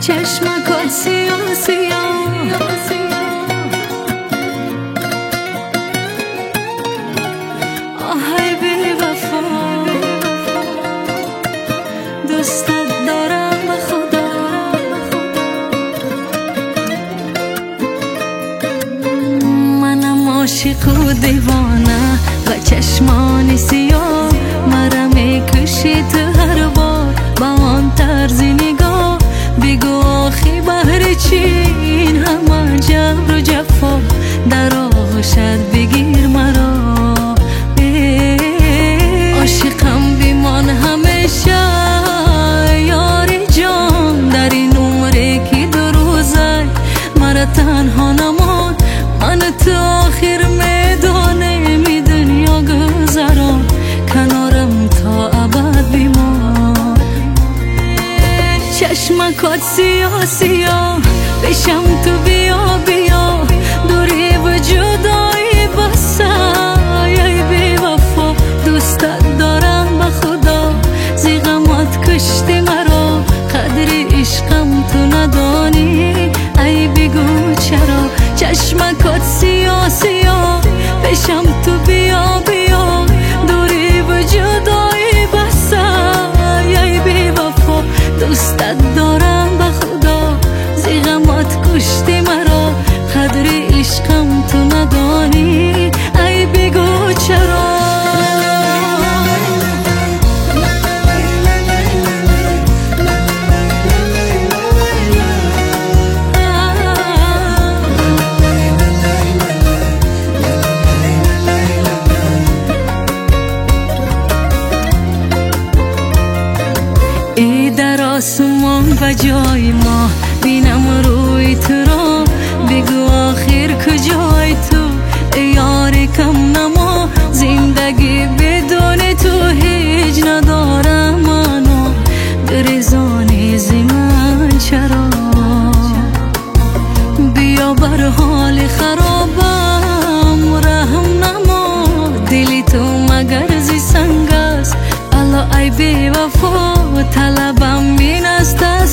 چشمکات سیاه سیاه، آهای بی وفا، دوستت دارم به خدا. منم عاشق و دیوانه و چشمان سیاه، مرا میکشی تو هر بار با آن طرز نگاه. بگو آخی بهر چی این همه جبر و جفا، در آغوشت بگیر مرا. عاشقم بیمان همیشه یاری جان، در این عمره که دو روزه مرا تنها نمان. من تو آخر میدانه می دنیا گذران، کنارم تا ابد بیمان. چشمکات سیاه سیاه، پیشم تو بیا بیا، دوری و جدایی بسه. ای بی وفا، دوستت دارم به خدا، زیغمات کشتی مرا، قدر عشقم تو ندانی. ای بگو چرا؟ چشمکات سیاه سیاه، پیشم تو بیا بیا، دوری و جدایی بسه. ای بی وفا، دوستت دارم به خدا، زیغمات کشتی مرا، قدر عشقم تو ندانی. ای بگو چرا؟ ای در آسمان و جای ما بینم روی تو را، بگو آخر کجای تو ای یار کم نما. زندگی بدون تو هیچ ندارم منو، گریزانی زمان چرا؟ بیا بر حال خرابم رحم نما، دلی تو مگر زی سنگ است. الا ای بی وفا، طلبم بین است